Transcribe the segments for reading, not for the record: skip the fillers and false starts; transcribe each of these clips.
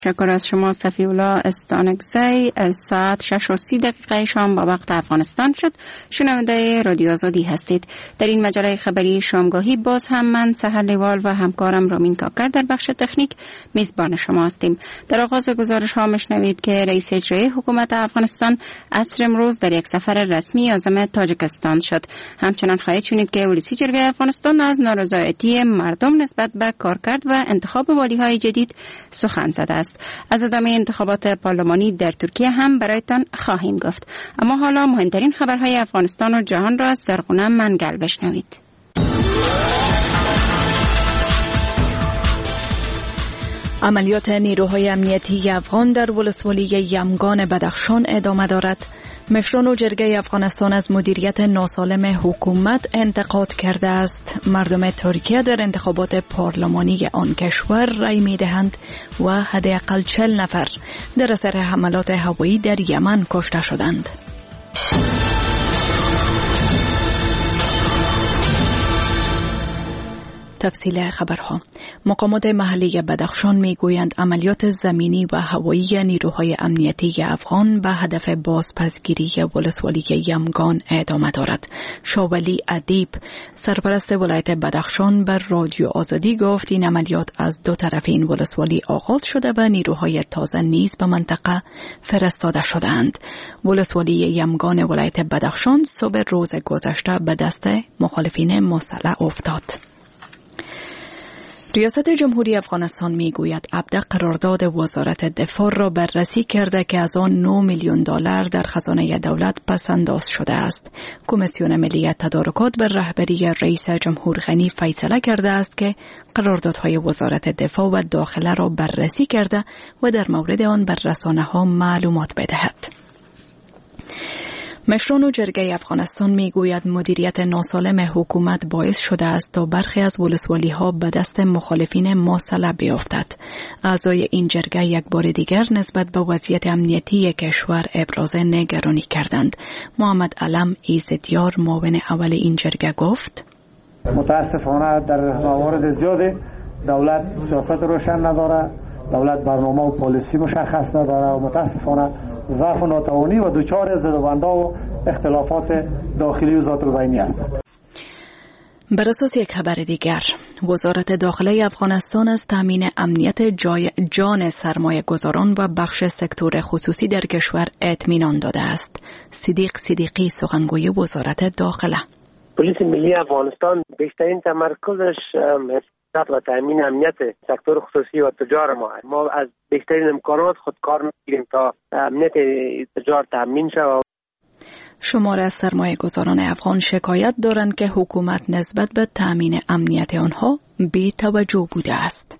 شکر از شما صفی الله استانکزی. ساعت 6:30 شام با وقت افغانستان شد. شنونده رادیو آزادی هستید. در این مجله خبری شامگاهی باز هم من سحر لیوال و همکارم رامین کاکر در بخش تکنیک میزبان شما هستیم. در آغاز گزارش ها میشنوید که رئیس اجرایی حکومت افغانستان عصر امروز در یک سفر رسمی عازم تاجیکستان شد. همچنان خواهید شنید که ولسی جرگه افغانستان از نارضایتی مردم نسبت به کارکرد و انتخاب والی‌های جدید سخن زده است. از ادامه انتخابات پارلمانی در ترکیه هم برایتان خواهیم گفت. اما حالا مهمترین خبرهای افغانستان و جهان را از سرغنه منگل بشنوید. عملیات نیروهای امنیتی افغان در ولسوالی یمگان بدخشان ادامه دارد. مشران و جرگه افغانستان از مدیریت ناسالم حکومت انتقاد کرده است. مردم ترکیه در انتخابات پارلمانی آن کشور رای می‌دهند و حداقل 40 نفر در اثر حملات هوایی در یمن کشته شدند. تفصیل خبرها. مقامات محلی بدخشان میگویند عملیات زمینی و هوایی نیروهای امنیتی افغان به هدف بازپسگیری ولسوالی یمگان ادامه دارد. شاولی ادیب سرپرست ولایت بدخشان بر رادیو آزادی گفت این عملیات از دو طرف این ولسوالی آغاز شده و نیروهای تازه نیز به منطقه فرستاده شدند. ولسوالی یمگان ولایت بدخشان صبح روز گذشته به دست مخالفین مسلح افتاد. ریاست جمهوری افغانستان میگوید عبده قرارداد وزارت دفاع را بررسی کرده که از آن 9 میلیون دلار در خزانه دولت پس‌انداز شده است. کمیسیون ملی تدارکات بر رهبری رئیس جمهور غنی فیصله کرده است که قراردادهای وزارت دفاع و داخله را بررسی کرده و در مورد آن بر رسانه‌ها معلومات بدهد. مشران و جرگه افغانستان میگوید مدیریت ناسالم حکومت باعث شده است تا برخی از ولسوالی‌ها به دست مخالفین مسلح بیفتد. اعضای این جرگه یک بار دیگر نسبت به وضعیت امنیتی کشور ابراز نگرانی کردند. محمد علم ایزدیار معاون اول این جرگه گفت: متاسفانه در موارد زیادی دولت سیاست روشن نداره، دولت برنامه و پالیسی مشخص نداره و متاسفانه ضعف و ناتوانی و دچار زدوبندها و اختلافات داخلی و ذات البینی است. بر اساس یک خبر دیگر، وزارت داخله افغانستان از تامین امنیت جان سرمایه گذاران و بخش سکتور خصوصی در کشور اطمینان داده است. صدیق صدیقی سخنگوی وزارت داخله: پلیس ملی افغانستان بیشترین تمرکزش و تامین امنیت سکتور خصوصی و تجار ما از بیشترین امکانات خود کار می‌گیریم تا امنیت تجار تامین شود. شمار از سرمایه گذاران افغان شکایت دارند که حکومت نسبت به تامین امنیت آنها بی توجه بوده است.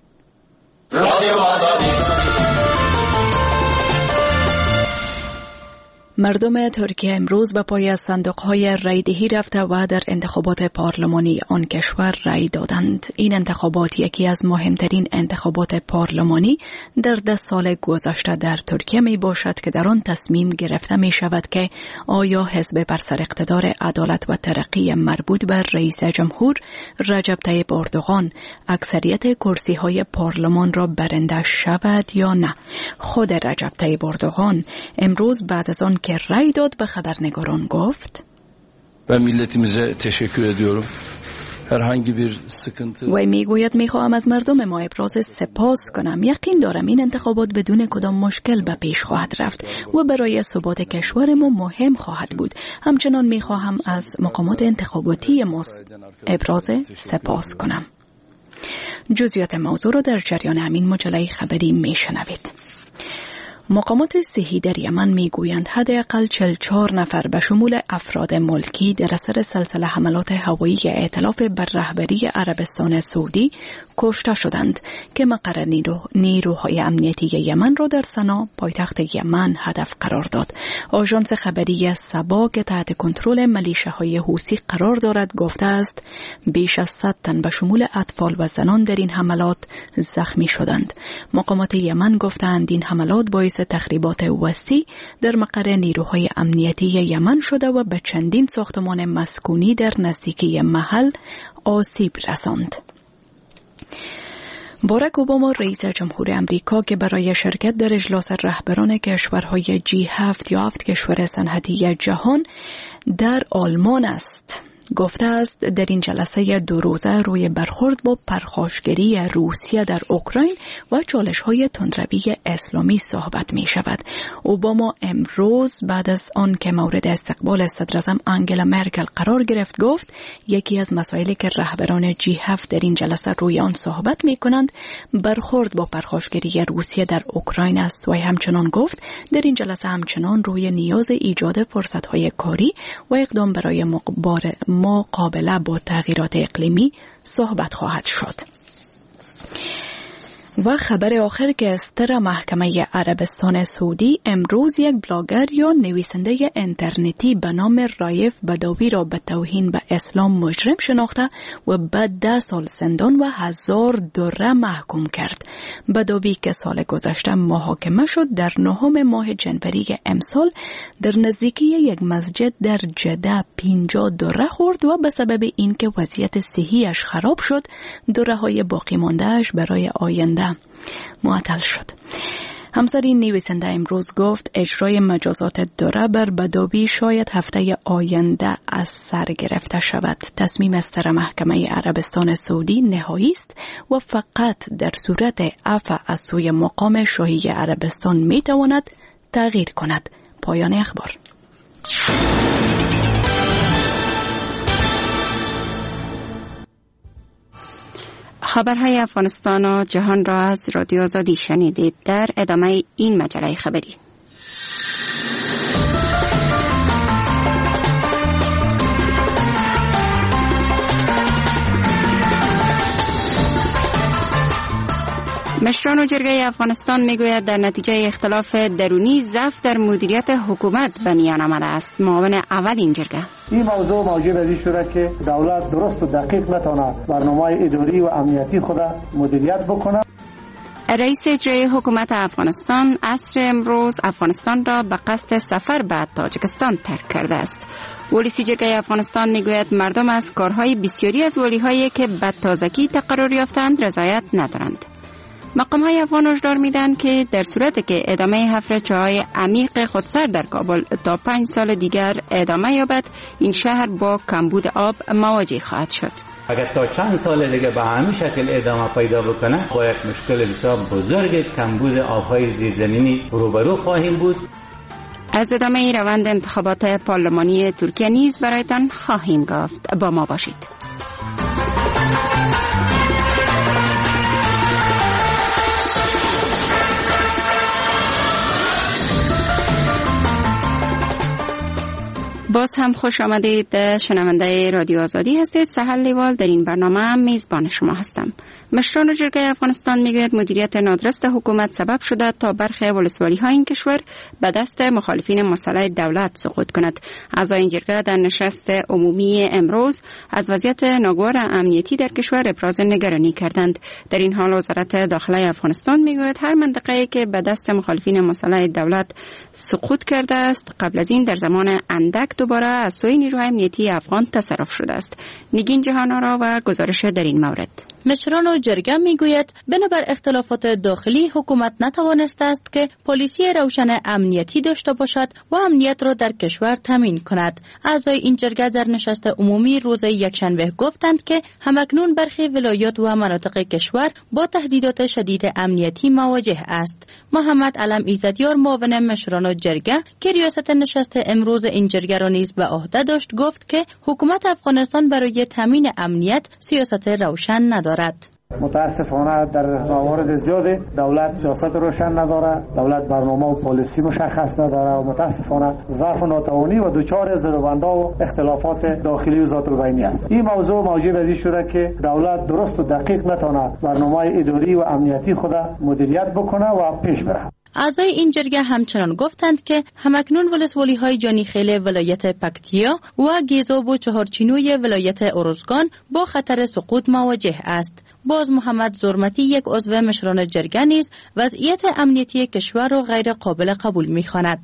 مردم ترکیه امروز به پای صندوق‌های رایدهی رفته و در انتخابات پارلمانی آن کشور رای دادند. این انتخابات یکی از مهمترین انتخابات پارلمانی در 10 سال گذشته در ترکیه می باشد که در آن تصمیم گرفته می شود که آیا حزب بر سر اقتدار عدالت و ترقی مربوط به رئیس جمهور رجب طیب اردوغان اکثریت کرسی‌های پارلمان را برنده شود یا نه. خود رجب طیب اردوغان امروز بعد از آن که رای داد به خبرنگاران گفت: و milletimize teşekkür ediyorum. herhangi bir sıkıntı و میگوید میخواهم از مردم ما ابراز سپاس کنم. یقین دارم این انتخابات بدون کدام مشکل به پیش خواهد رفت و برای ثبات کشور ما مهم خواهد بود. همچنان میخواهم از مقامات انتخاباتی ما ابراز سپاس کنم. جزئیات موضوع را در جریان همین مجله خبری میشنوید. مقامات صحی در یمن میگویند حداقل 44 نفر به شمول افراد ملکی در اثر سلسله حملات هوایی ائتلاف بر رهبری عربستان سعودی کشته شدند که مقر نیروهای امنیتی یمن را در سنا پایتخت یمن هدف قرار داد. آژانس خبری سبا که تحت کنترل میلیشه‌های حوثی قرار دارد گفته است بیش از 100 تن به شمول اطفال و زنان در این حملات زخمی شدند. مقامات یمن گفتند این حملات باعث تخریبات وسیع در مقر نیروهای امنیتی یمن شده و به چندین ساختمان مسکونی در نزدیکی محل آسیب رساند. باراک اوباما رئیس جمهور امریکا که برای شرکت در اجلاس رهبران کشورهای G7 یا 7 کشور صنعتی جهان در آلمان است، گفته است در این جلسه 2 روزه روی برخورد با پرخاشگری روسیه در اوکراین و چالش‌های تندروی اسلامی صحبت می شود. اوباما امروز بعد از آن که مورد استقبال صدر اعظم آنگلا مرکل قرار گرفت گفت یکی از مسائلی که رهبران G7 در این جلسه روی آن صحبت می کنند برخورد با پرخاشگری روسیه در اوکراین است و همچنان گفت در این جلسه همچنان روی نیاز ایجاد فرصت‌های کاری و اقدام برای مقابله با تغییرات اقلیمی صحبت خواهد شد. و خبر آخر که استر محکمه عربستان سعودی امروز یک بلاگر یا نویسنده اینترنتی به نام رایف بداوی را به توهین به اسلام مجرم شناخته و به 10 سال زندان و 1000 دره محکوم کرد. بداوی که سال گذشته محاکمه شد در 9 ماه جنوری امسال در نزدیکی یک مسجد در جده 50 دره خورد و به سبب اینکه وضعیت صحیش خراب شد دره های باقی مانده اش برای آینده معطل شد. همسر این نویسنده امروز گفت اجرای مجازات دره بر بداوی شاید هفته آینده از سر گرفته شود. تصمیم استر محکمه عربستان سعودی نهایی است و فقط در صورت عفو از سوی مقام شاهی عربستان می تواند تغییر کند. پایان اخبار. خبرهای افغانستان و جهان را از رادیو آزادی شنیدید. در ادامه این مجله خبری مشران جرگه افغانستان میگوید در نتیجه اختلاف درونی ضعف در مدیریت حکومت به میان آمده است. معاون اول این جرگه این موضوع به این شده که دولت درست و دقیق نتونه برنامه اداری و امنیتی خود مدیریت بکنه. رئیس اجرایی حکومت افغانستان عصر امروز افغانستان را به قصد سفر به تاجیکستان ترک کرده است. ولی جرگه افغانستان میگوید مردم از کارهای بسیاری از ولی‌هایی که به تازگی تقرر یافتند رضایت ندارند. مقام‌های افغان هشدار میدن که در صورتی که ادامه حفر چاهای عمیق خودسر در کابل تا 5 سال دیگر ادامه یابد این شهر با کمبود آب مواجه خواهد شد. اگر تا چند سال دیگه به همین شکل ادامه پیدا بکنه با یک مشکل بسیار بزرگ کمبود آب‌های زیرزمینی روبرو خواهیم بود. از ادامه روند انتخابات پارلمانی ترکیه نیز برایتان خواهیم گفت. با ما باشید. باز هم خوش آمدید. شنونده رادیو آزادی هستید. سحر لیوال در این برنامه میزبان شما هستم. مشران جرگه افغانستان میگوید مدیریت نادرست حکومت سبب شده تا برخی ولسوالی‌های این کشور به دست مخالفین مسئله دولت سقوط کند. اعضای این جرگه در نشست عمومی امروز از وضعیت ناگوار امنیتی در کشور ابراز نگرانی کردند. در این حال وزارت داخله افغانستان میگوید هر منطقه‌ای که به دست مخالفین مسئله دولت سقوط کرده است قبل از این در زمان اندک دوباره از سوی نیروهای امنیتی افغان تصرف شده است. نگین جهان‌آرا و گزارش در این مورد. مشران و جرگه میگوید بنابر اختلافات داخلی حکومت نتوانسته است که پلیسی روشن امنیتی داشته باشد و امنیت را در کشور تامین کند. اعضای این جرگه در نشست عمومی روز یکشنبه گفتند که همکنون برخی ولایات و مناطق کشور با تهدیدات شدید امنیتی مواجه است. محمد علم ایزدیار معاون مشران و جرگه که ریاست نشست امروز این جرگه را نیز به عهده داشت گفت که حکومت افغانستان برای تامین امنیت سیاست روشن ندارد. متاسفانه در موارد زیاد دولت سیاست روشن نداره، دولت برنامه و پالیسی مشخص نداره و متاسفانه ضعف و ناتوانی و دچار زدوبندها و اختلافات داخلی و ذات البینی است. این موضوع به این شده که دولت درست و دقیق نتونه برنامه اداری و امنیتی خود مدیریت بکنه و پیش بره. اعضای این جرگه همچنان گفتند که همکنون ولسوالی‌های جانیخیل ولایت پکتیا و گیزاب و چهارچینوی ولایت ارزگان با خطر سقوط مواجه است. باز محمد زرمتی یک عضو مشران جرگه نیز وضعیت امنیتی کشور را غیر قابل قبول می‌خواند.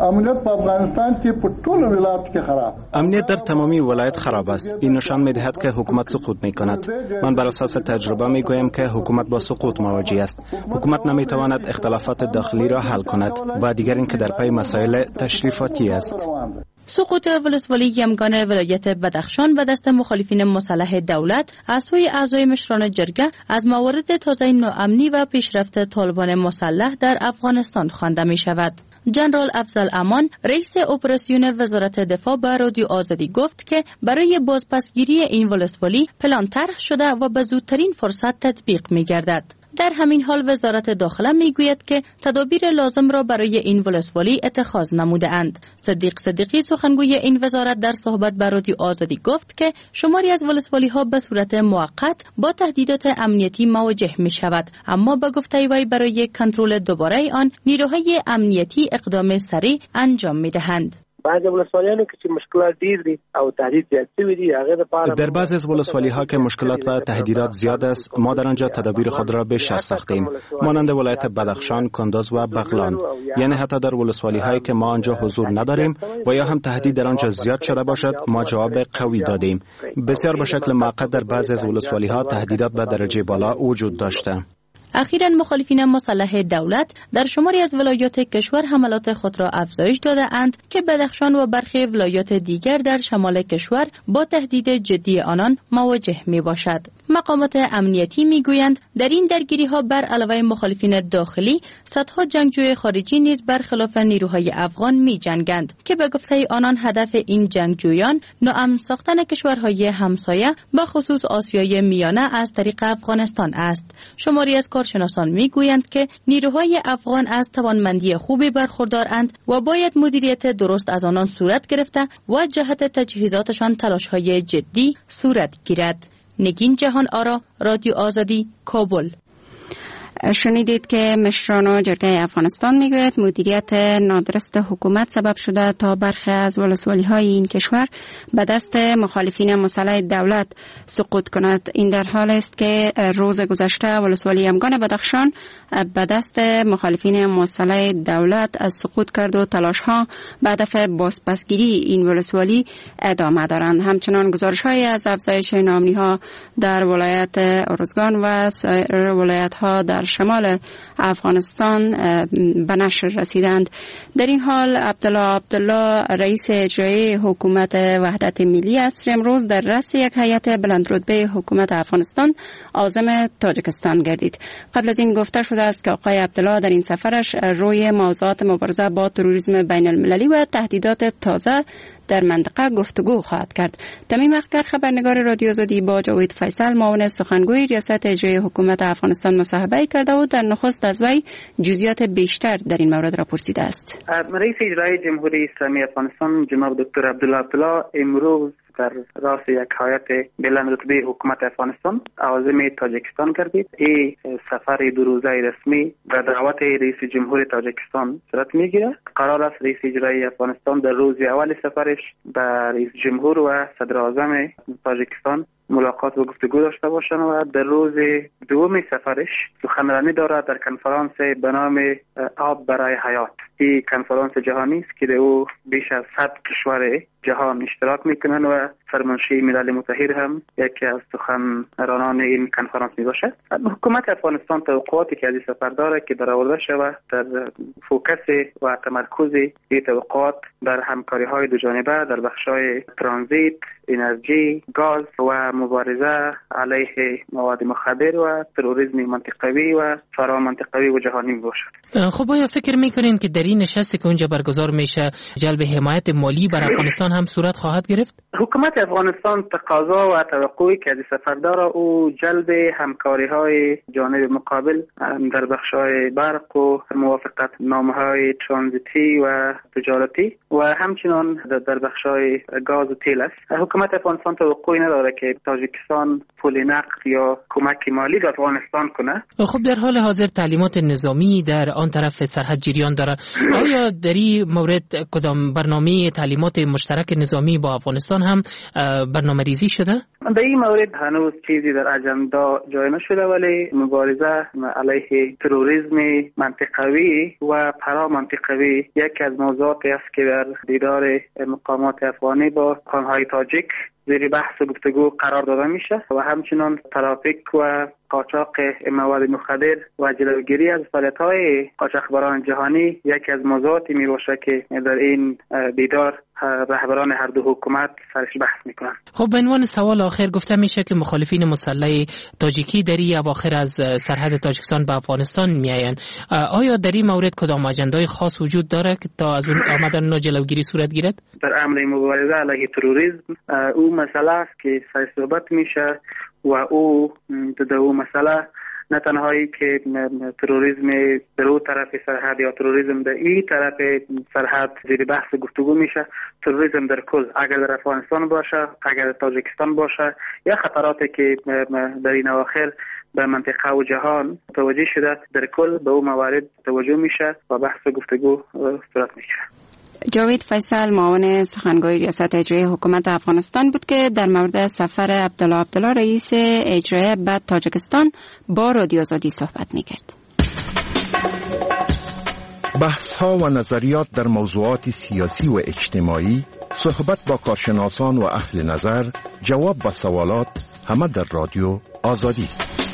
امنیت په افغانستان کې په ټولو ولایاتو کې خراب. امنیت در تمامی ولایت خراب است. این نشان می‌دهد که حکومت سقوط می‌کند. من بر اساس تجربه می‌گویم که حکومت با سقوط مواجه است. حکومت نمی‌تواند اختلافات داخلی را حل کند و دیگر اینکه در پی مسائل تشریفاتی است. سقوط ولسوالی یمگان ولایت بدخشان به دست مخالفین مسلح دولت از سوی اعضای مشران جرگه از موارد تازه ناامنی و پیشرفت طالبان مسلح در افغانستان خوانده می شود. جنرال افضل امان رئیس اپراسیون وزارت دفاع به رادیو آزادی گفت که برای بازپسگیری این ولسوالی پلان طرح شده و به زودترین فرصت تطبیق می گردد. در همین حال وزارت داخله میگوید که تدابیر لازم را برای این ولسوالی اتخاذ نموده اند. صدیق صدیقی سخنگوی این وزارت در صحبت با رادیو آزادی گفت که شماری از ولسوالی ها به صورت موقت با تهدیدات امنیتی مواجه می شود، اما با گفته وی برای کنترل دوباره آن نیروهای امنیتی اقدام سریع انجام می دهند. بعض ولسوالیانو کې چې مشکلات ډیر دي او تهدید زیات شوی دي هغه لپاره در بعضی از ولسوالی‌ها که مشکلات و تهدیدات زیاد است، ما در آنجا تدابیر خود را بیشتر ساختیم، مانند ولایت بدخشان، کندز و بغلان. یعنی حتی در ولسوالی‌هایی که ما آنجا حضور نداریم و یا هم تهدید در آنجا زیاد شده باشد، ما جواب قوی دادیم. بسیار به شکل موقت در بعضی از ولسوالی‌ها تهدیدات به درجه بالا وجود داشته. اخیراً مخالفین مسلح دولت در شماری از ولایات کشور حملات خود را افزایش داده اند که بدخشان و برخی ولایات دیگر در شمال کشور با تهدید جدی آنان مواجه می باشد. مقامات امنیتی می گویند در این درگیری ها بر علاوه مخالفین داخلی صدها جنگجوی خارجی نیز برخلاف نیروهای افغان می جنگند که به گفته آنان هدف این جنگجویان ناامن ساختن کشورهای همسایه به خصوص آسیای میانه از طریق افغانستان است. شماری از کارشناسان میگویند که نیروهای افغان از توانمندی خوبی برخوردارند و باید مدیریت درست از آنان صورت گرفته و جهت تجهیزاتشان تلاش‌های جدی صورت گیرد. نگین جهان آرا، رادیو آزادی، کابل. شنیدید که مشران جرگه افغانستان میگوید مدیریت نادرست حکومت سبب شده تا برخی از ولسوالی‌های این کشور به دست مخالفین مسلح دولت سقوط کند. این در حال است که روز گذشته ولسوالی یمگان بدخشان به دست مخالفین مسلح دولت از سقوط کرد و تلاش‌ها به هدف بازپسگیری این ولسوالی ادامه دارند. همچنان گزارش‌های از افزایش ناامنی‌ها در ولایت ارزگان و سایر ولایت‌ها در شمال افغانستان به نشر رسیدند. در این حال عبدالله رئیس اجرایی حکومت وحدت ملی است امروز در رأس یک هیئت بلندرتبه حکومت افغانستان عازم تاجیکستان گردید. قبل از این گفته شده است که آقای عبدالله در این سفرش روی موضوعات مبارزه با تروریسم بین المللی و تهدیدات تازه در منطقه گفتگو خواهد کرد. تمیم اخگر خبرنگار رادیو آزادی با جاوید فیصل معاون سخنگوی ریاست اجرایی حکومت افغانستان مصاحبه کرده و در نخست از وی جزئیات بیشتر در این مورد را پرسیده است. رئیس اجرایی جمهوری اسلامی افغانستان جناب دکتر عبدالله امروز در راس یک هیئت بلندرتبه حکومت افغانستان عازم تاجیکستان گردید. این سفر دو روزه رسمی به دعوت رئیس جمهور تاجیکستان صورت میگیرد. قرار است رئیس اجرایی افغانستان در روز اول سفرش به رئیس جمهور و صدر اعظم تاجیکستان ملاقات و گفتگو داشته باشند و در روز دوم سفرش سخنرانی دارد در کنفرانس به نام آب برای حیات. این کنفرانس جهانی است که در او بیش از 100 کشور جهان اشتراک میکنند و فرمانشوی ملل متحد هم یکی از سخنرانان این کنفرانس می باشد. حکومت افغانستان توقعاتی که از این سفر دارد که برآورده شود در فوکس و تمرکز این توقعات بر همکاری های دو جانبه در بخش‌های ترانزیت، انرژی، گاز و مبارزه علیه مواد مخدر و تروریسم منطقوی و فرامنطقوی و جهانی می باشد. خب آیا فکر میکنین که در این نشستی که اونجا برگزار میشه جلب حمایت مالی بر افغانستان هم صورت خواهد گرفت؟ حکومت افغانستان تقاضا و توقعی که از سفر داره او جلب همکاری های جانب مقابل در بخش‌های برق و موافقت نامه‌های ترانزیتی و تجارتی و همچنان در بخش‌های گاز و تیل است. حکومت افغانستان توقعی نداره که تاجیکستان پول نقد یا کمک مالی به افغانستان کنه. خب در حال حاضر تعلیمات نظامی در آن طرف سرحد جریان داره. آیا در این مورد کدام برنامه تعلیمات مشترک مشترک نظامی با افغانستان هم برنامه ریزی شده؟ در این مورد هنوز چیزی در اجندا جای نشده، ولی مبارزه علیه تروریسم منطقوی و پرامنطقوی یکی از موضوعاتی است که در دیدار مقامات افغانی با خانهای تاجیک زیر بحث و گفتگو قرار داده میشه و همچنان ترافیک و قاچاق مواد مخدر و جلوگیری از فعالیت‌های قاچاقبران جهانی یکی از موضوعاتی می باشه که در این دیدار رهبران هر دو حکومت سرش بحث میکنن. خب به عنوان سوال آخر گفته میشه که مخالفین مسلح تاجیکی در این اواخر از سرحد تاجیکستان به افغانستان میآیند. آیا در این مورد کدام اجندای خاص وجود داره که تا از اون آمدن جلوگیری صورت گیرد؟ در امر مبارزه علیه تروریسم او مسئله است که سر صحبت میشه و او در او مسئله نه تنهایی که تروریسم در اون طرف سرحد یا تروریسم در این طرف سرحد زیر بحث گفتگو میشه، تروریسم در کل اگر در افغانستان باشه، اگر در تاجیکستان باشه، یا خطراتی که در این اواخر به منطقه و جهان توجه شده، در کل به اون موارد توجه میشه و بحث گفتگو صورت میشه. جاوید فیصل معاون سخنگوی ریاست اجرایی حکومت افغانستان بود که در مورد سفر عبدالله رئیس اجرایی به تاجیکستان با رادیو آزادی صحبت میکرد. بحث ها و نظریات در موضوعات سیاسی و اجتماعی، صحبت با کارشناسان و اهل نظر، جواب و سوالات، همه در رادیو آزادی.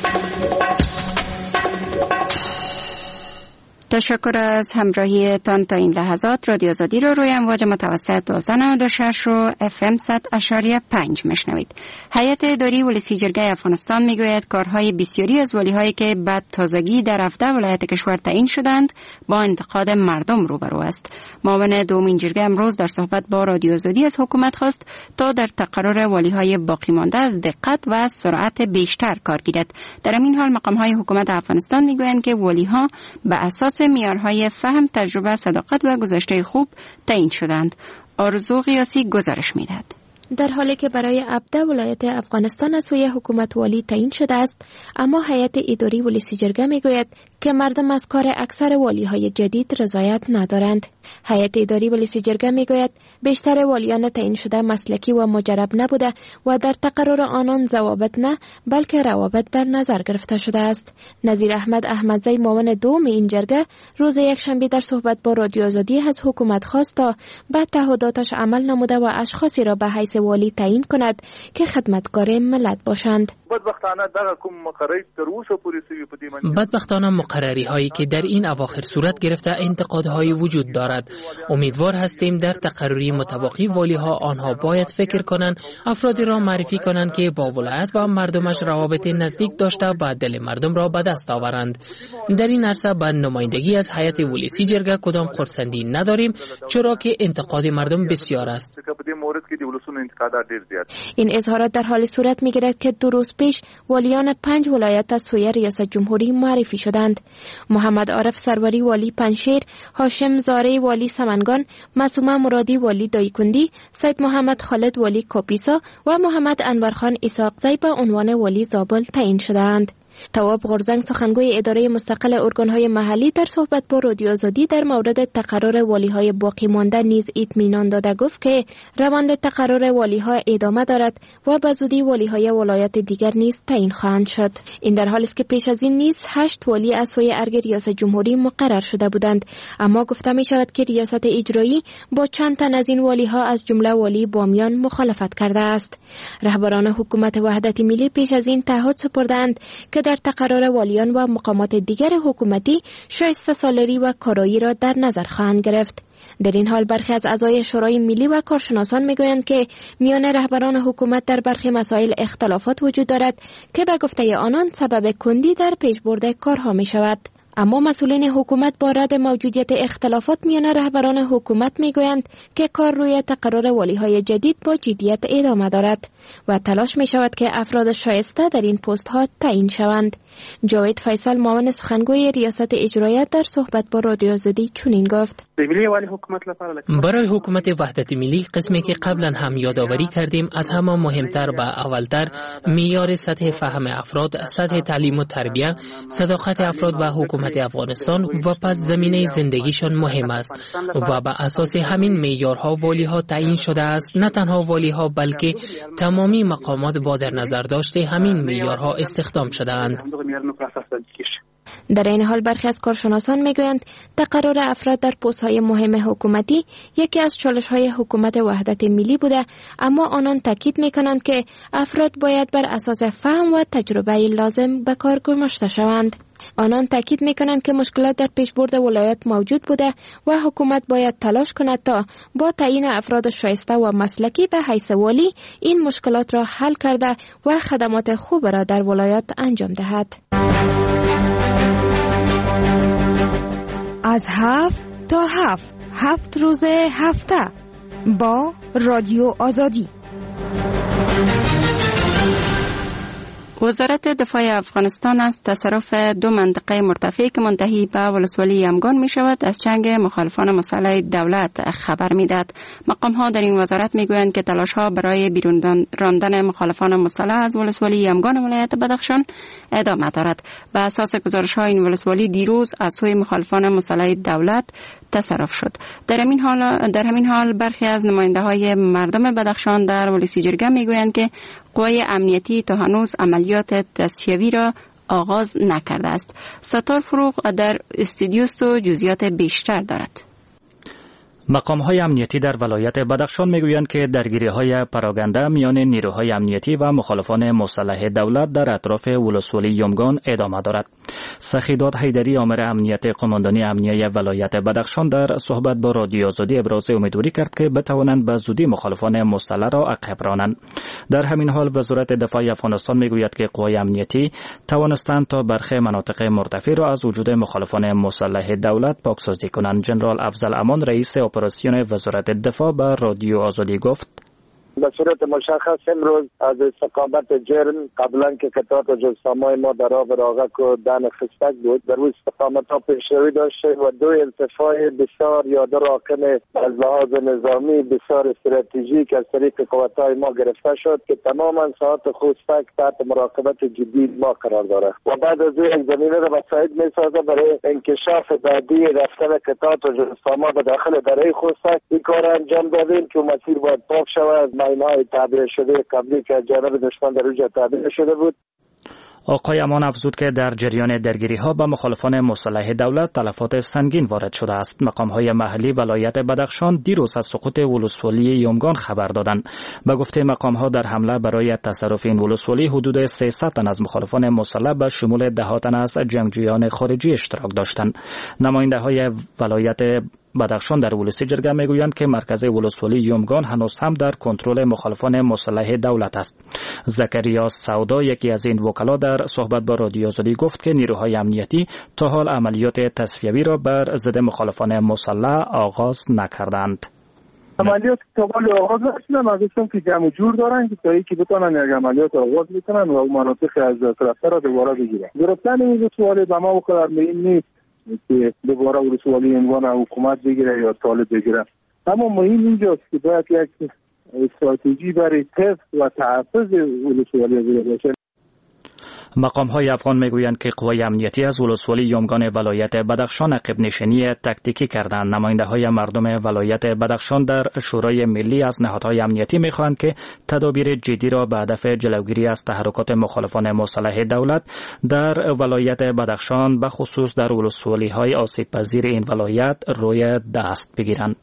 تشکر از همراهیتان تا این لحظات. رادیو آزادی رو روی امواج متوسط 1296 و FM 100.5 میشنوید. هیئت اداری ولسی جرگه افغانستان میگوید کارهای بسیاری از ولی‌هایی که بعد تازگی در 17 ولایت کشور تعیین شدند با انتقاد مردم روبرو است. معاون دومین جرگه امروز در صحبت با رادیو آزادی از حکومت خواست تا در تقرر ولی‌های باقی مانده از دقت و سرعت بیشتر کار گیرد. در این حال مقام‌های حکومت افغانستان میگویند که ولی‌ها به اساس معیارهای فهم، تجربه، صداقت و گذشته خوب تعیین شدند. آرزو قیاسی گزارش می‌دهد. در حالی که برای 17 ولایت افغانستان از سوی حکومت والی تعیین شده است، اما هیئت اداری ولسی جرگه میگوید که مردم از کار اکثر والی‌های جدید رضایت ندارند. هیئت اداری ولسی جرگه میگوید بیشتر والیان تعیین شده مسلکی و مجرب نبوده و در تقرر آنان ضوابط نه بلکه روابط در نظر گرفته شده است. نظیر احمد احمدزی معاون دوم این جرگه روز یکشنبه در صحبت با رادیو آزادی از حکومت خواست تا به تعهداتش عمل نموده و اشخاصی را به حیث والی تعیین کند که خدمتگار ملت باشند. بدبختانه مقرری هایی که در این اواخر صورت گرفته انتقادهای وجود دارد. امیدوار هستیم در تقرری متباقی والی ها آنها باید فکر کنند افرادی را معرفی کنند که با ولایت و مردمش روابط نزدیک داشته و دل مردم را به دست آورند. در این عرصه به نمایندگی از هیئت ولسی جرگه کدام خرسندی نداریم، چرا که انتقاد مردم بسیار است. این اظهارات در حال صورت می‌گیرد که 2 روز پیش والیان 5 ولایت از سوی ریاست جمهوری معرفی شدند. محمد عارف سروری والی پنشیر، هاشم زاره والی سمنگان، معصومه مرادی والی دایکندی، سید محمد خالد والی کاپیسا و محمد انورخان اسحاقزی به عنوان والی زابل تعیین شدند. تواب غرزنگ سخنگوی اداره مستقل ارگان‌های محلی در صحبت با رادیو آزادی در مورد تقرر والی‌های باقی مانده نیز اطمینان داده گفت که روند تقرر والی‌ها ادامه دارد و به زودی والی‌های ولایت دیگر نیز تعیین خواهند شد. این در حالی است که پیش از این نیز 8 والی از سوی ارگ ریاست جمهوری مقرر شده بودند، اما گفته می شود که ریاست اجرایی با چند تن از این والی‌ها از جمله والی بامیان مخالفت کرده است. رهبران حکومت وحدت ملی پیش از این تعهد سپردند که در تقرر والیان و مقامات دیگر حکومتی شایسته سالاری و کارایی را در نظر خواهند گرفت. در این حال برخی از اعضای شورای ملی و کارشناسان میگویند که میان رهبران حکومت در برخی مسائل اختلافات وجود دارد که به گفته آنان سبب کندی در پیشبرد کارها می شود. اما مسئولین حکومت با رد موجودیت اختلافات میان رهبران حکومت میگویند که کار روی تقرر والی‌های جدید با جدیت ادامه دارد و تلاش می شود که افراد شایسته در این پست ها تعیین شوند. جاوید فیصل معاون سخنگوی ریاست اجرایی در صحبت با رادیو آزادی چنین گفت: برای حکومت وحدت ملی قسمی که قبلا هم یادآوری کردیم، از همه مهمتر و اولتر معیار سطح فهم افراد، سطح تعلیم و تربیت، صداقت افراد و حکومت حکومت افغانستان و پس زمینه زندگیشان مهم است و به اساس همین معیارها والیها تعیین شده است. نه تنها والیها بلکه تمامی مقامات با در نظر داشته همین معیارها استخدام شده‌اند. در این حال برخی از کارشناسان میگویند تقرر افراد در پست‌های مهم حکومتی یکی از چالش‌های حکومت وحدت ملی بوده، اما آنان تاکید می‌کنند که افراد باید بر اساس فهم و تجربه لازم به کار گماشته شوند. آنان تاکید می‌کنند که مشکلات در پیشبرد ولایت موجود بوده و حکومت باید تلاش کند تا با تعیین افراد شایسته و مسلکی به حیث والی این مشکلات را حل کرده و خدمات خوب را در ولایت انجام دهد. از 7 تا 7 روز هفته با رادیو آزادی. وزارت دفاع افغانستان از تصرف 2 منطقه مرتفع که منتهی به ولسوالی یمگان می شود از جنگ مخالفان مسلح دولت خبر می دهد. مقام ها در این وزارت می گویند که تلاش ها برای بیرون راندن مخالفان مسلح از ولسوالی یمگان ولایت بدخشان ادامه دارد. به اساس گزارش ها این ولسوالی دیروز از سوی مخالفان مسلح دولت تصرف شد. در همین حال برخی از نماینده های مردم بدخشان در ولسی جرگه می گویند که قوای امنیتی تا هنوز عملیات تصفیوی را آغاز نکرده است. ستار فروغ در استودیوست و جزئیات بیشتر دارد. مقام‌های امنیتی در ولایت بدخشان میگویند که درگیری‌های پراگنده میان نیروهای امنیتی و مخالفان مسلح دولت در اطراف ولسوالی یمگان ادامه دارد. سخیداد حیدری آمر امنیت قماندانی امنیه ولایت بدخشان در صحبت با رادیو آزادی ابراز امیدواری کرد که بتوانند به زودی مخالفان مسلح را عقب رانند. در همین حال وزارت دفاع افغانستان میگوید که قوای امنیتی توانستند تا برخی مناطق مرتفع را از وجود مخالفان مسلح دولت پاکسازی کنند. جنرال افضل امان رئیس اپراسیون وزارت دفاع به رادیو آزادی گفت: به صورت مشخص امروز از استقامت جرم قبلا که قطعات جسامای ما در آب راغک و دن خستک بود در روی استقامت ها پیشروی داشته و 2 ارتفاع بسیار یا 2 راکم از لحاظ نظامی بسیار استراتژیک از طریق قوت‌های ما گرفته شد که تماما ساعت خستک تحت مراقبت جدی ما قرار دارد و بعد از این زمینه را مساعد می‌سازد برای انکشاف بعدی رفتن قطعات جسامای به داخل دره خستک. این کار انجام دادیم که مسیر باید پاک شود. ماین‌های تعبیه شده قبلی که جانب دشمن در اونجا تعبیه شده بود. آقای امان افزود که در جریان درگیری‌ها با مخالفان مسلح دولت تلفات سنگین وارد شده است. مقام‌های محلی ولایت بدخشان دیروز از سقوط ولسوالی یمگان خبر دادند. به گفته مقام‌ها در حمله برای تصرف این ولسوالی حدود 300 تن از مخالفان مسلح به شمول 10 تن از جنگجویان خارجی اشتراک داشتند. نماینده‌های ولایت بدخشان در ولسی جرگه میگویند که مرکز ولسوالی یمگان هنوز هم در کنترل مخالفان مسلح دولت است. زکریا سودا یکی از این وکلا در صحبت با رادیو آزادی گفت که نیروهای امنیتی تا حال عملیات تصفیوی را بر ضد مخالفان مسلح آغاز نکردند. عملیات تا حال آغاز نشدن، ازشون که جمع جور دارن که تا یکی بتونن یک عملیات آغاز بکنن و مناطق از طرفه را دوباره بگیرن. گرفتن این ولسوالی به ما بخاطر مهم نیست که دوباره ولسوالی یمگان حکومت بگیره یا طالب بگیره، اما مهم اینجاست که باید یک استراتژی برای حفظ و تحفظ ولسوالی باشه. مقام‌های افغان میگویند که قوای امنیتی از ولسوالی یمگان ولایت بدخشان عقب نشینی تاکتیکی کردند. نماینده‌های مردم ولایت بدخشان در شورای ملی از نهادهای امنیتی می‌خواهند که تدابیر جدی را به هدف جلوگیری از تحرکات مخالفان مسلح دولت در ولایت بدخشان به خصوص در ولسوالی‌های آسیب‌پذیر این ولایت روی دست بگیرند.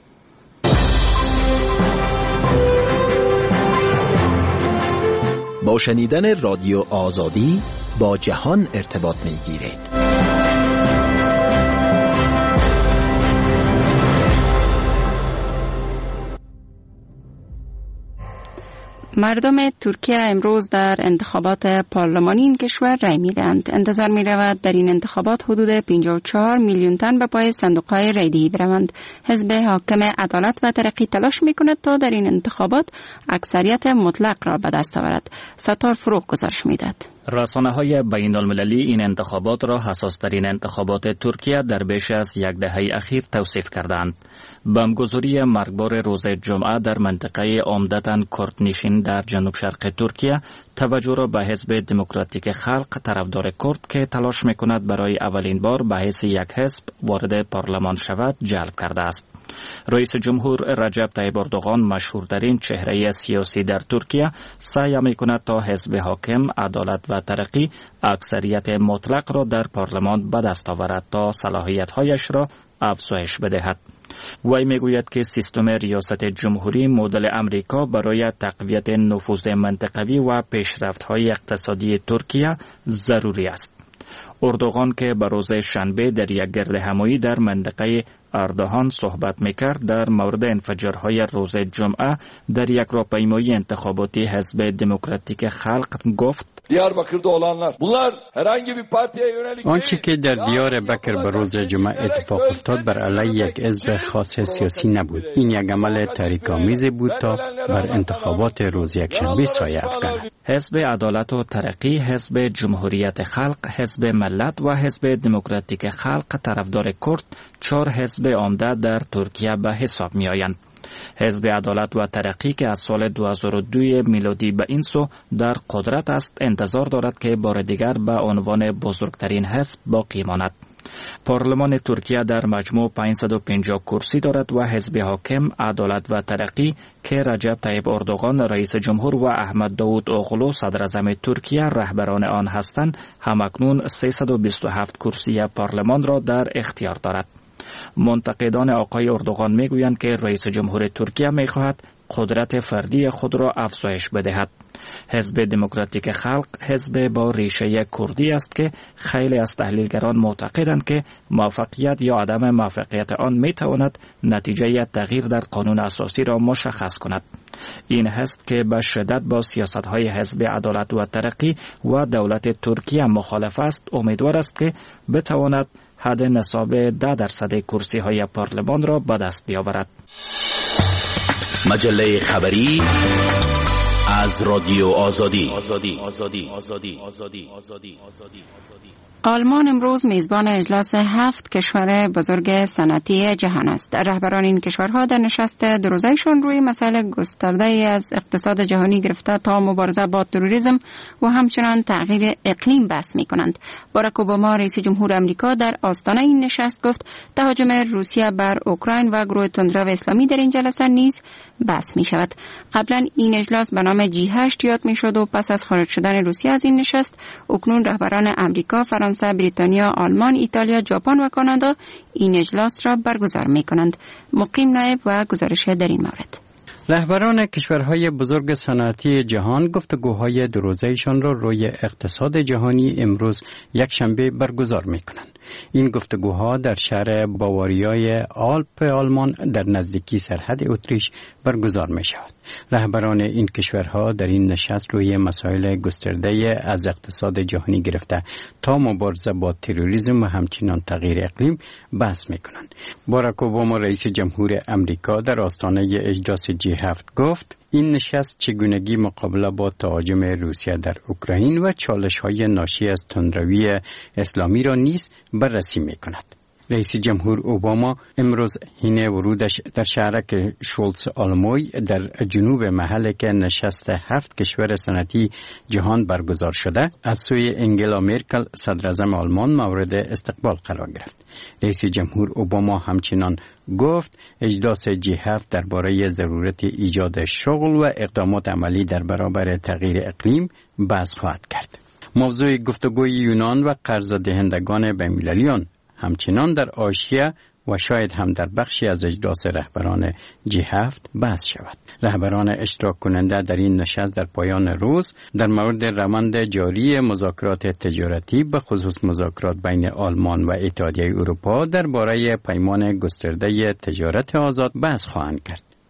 با شنیدن رادیو آزادی با جهان ارتباط می‌گیرید. مردم ترکیه امروز در انتخابات پارلمانی این کشور رای می‌دهند. انتظار می‌رود در این انتخابات حدود 54 میلیون تن به پای صندوق‌های رایدهی بروند. حزب حاکم عدالت و ترقی تلاش می‌کند تا در این انتخابات اکثریت مطلق را به دست آورد. ستار فروغ گزارش می‌دهد. رسانه‌های بین‌المللی این انتخابات را حساس‌ترین انتخابات ترکیه در بیش از یک دهه اخیر توصیف کردند. بمبگذاری مرگبار روز جمعه در منطقه عمدتاً کردنشین در جنوب شرق ترکیه توجه را به حزب دموکراتیک خلق طرفدار کرد که تلاش می‌کند برای اولین بار به حیث یک حزب وارد پارلمان شود جلب کرده است. رئیس جمهور رجب طیب اردوغان، مشهورترین چهره سیاسی در ترکیه، سعی می‌کند تا حزب حاکم عدالت و ترقی اکثریت مطلق را در پارلمان به دست آورد تا صلاحیت‌هایش را افزایش بدهد. وی میگوید که سیستم ریاست جمهوری مدل امریکا برای تقویت نفوذ منطقوی و پیشرفت‌های اقتصادی ترکیه ضروری است. اردوغان که به روز شنبه در یک گردهمایی در منطقه اردهان صحبت میکرد، در مورد انفجارهای روز جمعه در یک راهپیمایی انتخاباتی حزب دموکراتیک خلق گفت: آنچه که در دیاربکر به روز جمعه اتفاق افتاد بر علیه یک حزب خاص سیاسی نبود. این یک عمل تحریک‌آمیز بود تا بر انتخابات روز یکشنبه سایه افکند. حزب عدالت و ترقی، حزب جمهوریت خلق، حزب ملت و حزب دموکراتیک خلق طرفدار کرد 4 حزب عمده در ترکیه به حساب می آیند. حزب عدالت و ترقی که از سال 2002 میلادی به این سو در قدرت است، انتظار دارد که بار دیگر به عنوان بزرگترین حزب باقی ماند. پارلمان ترکیه در مجموع 550 کرسی دارد و حزب حاکم عدالت و ترقی که رجب طیب اردوغان رئیس جمهور و احمد داود اوغلو صدر اعظم ترکیه رهبران آن هستند، همکنون 327 کرسی پارلمان را در اختیار دارد. منتقدان آقای اردوغان میگویند که رئیس جمهور ترکیه میخواهد قدرت فردی خود را افزایش بدهد. حزب دموکراتیک خلق حزب با ریشه کردی است که خیلی از تحلیلگران معتقدند که موفقیت یا عدم موفقیت آن میتواند نتیجه تغییر در قانون اساسی را مشخص کند. این حزب که به شدت با سیاست‌های حزب عدالت و ترقی و دولت ترکیه مخالف است، امیدوار است که بتواند حد نصاب 10% کرسی‌های پارلمان را به دست بیاورد. مجله خبری از رادیو آزادی. آلمان امروز میزبان اجلاس 7 کشور بزرگ صنعتی جهان است. رهبران این کشورها در نشست دوروزه‌شان روی مسائل گسترده از اقتصاد جهانی گرفته تا مبارزه با تروریسم و همچنان تغییر اقلیم بحث می‌کنند. باراک اوباما رئیس جمهور آمریکا در آستانه این نشست گفت تهاجم روسیه بر اوکراین و گروه تندرو اسلامی در این جلسه نیز بحث می‌شود. قبلا این اجلاس به نام G8 یاد می‌شد و پس از خارج شدن روسیه از این نشست اکنون رهبران آمریکا، فرانسه، بریتانیا، آلمان، ایتالیا، ژاپن و کانادا این اجلاس را برگزار می‌کنند. مقیم نایب و گزارش در این مورد. رهبران کشورهای بزرگ صنعتی جهان گفتگوهای دوروزه‌شان را روی اقتصاد جهانی امروز یک شنبه برگزار می‌کنند. این گفتگوها در شهر باواریای آلپ آلمان در نزدیکی سرحد اتریش برگزار می‌شود. رهبران این کشورها در این نشست روی مسائل گسترده از اقتصاد جهانی گرفته تا مبارزه با تروریسم و همچنین تغییر اقلیم بحث می‌کنند. باراک اوباما رئیس جمهور آمریکا در آستانه اجلاس G7 گفت این نشست چگونگی مقابله با تهاجم روسیه در اوکراین و چالش‌های ناشی از تندروی اسلامی را نیز بررسی می‌کند. رئیس جمهور اوباما امروز حین ورودش در شهرک شولتز آلموی در جنوب محل که نشست 7 کشور صنعتی جهان برگزار شده از سوی انگلا مرکل صدر اعظم آلمان مورد استقبال قرار گرفت. رئیس جمهور اوباما همچنان گفت اجلاس G7 درباره ضرورت ایجاد شغل و اقدامات عملی در برابر تغییر اقلیم بحث خواهد کرد. موضوع گفتگوی یونان و قرض دهندگان بین‌المللیان همچنان در حاشیه و شاید هم در بخشی از اجلاس رهبران G7 بحث شود. رهبران اشتراک کننده در این نشست در پایان روز در مورد روند جاری مذاکرات تجارتی به خصوص مذاکرات بین آلمان و اتحادیه اروپا درباره پیمان گسترده تجارت آزاد بحث خواهند کرد.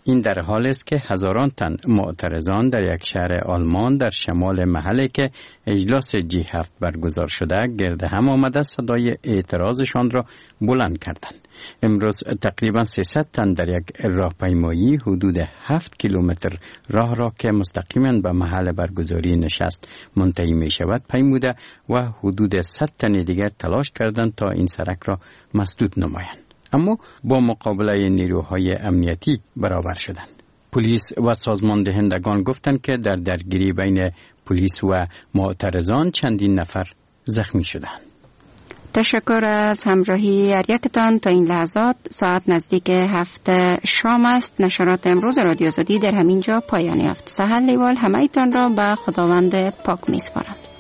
این در حالی است که هزاران تن معترضان در یک شهر آلمان در شمال محلی که اجلاس G7 برگزار شده گرد هم آمده صدای اعتراضشان را بلند کردند. امروز تقریبا 300 تن در یک راهپیمایی حدود 7 کیلومتر راه را که مستقیما به محل برگزاری نشست منتهی می شود پیموده و حدود 100 تن دیگر تلاش کردند تا این سرک را مسدود نمایند. اما با مقابله نیروهای امنیتی برابر شدند. پلیس و سازمان دهندگان گفتند که در درگیری بین پلیس و معترضان چندین نفر زخمی شدند. تشکر از همراهی هر یکتان. تا این لحظات ساعت نزدیک 7 شام است. نشرات امروز رادیو آزادی در همینجا پایان یافت. سحر لیوال همه ایتان را به خداوند پاک می‌سپارم.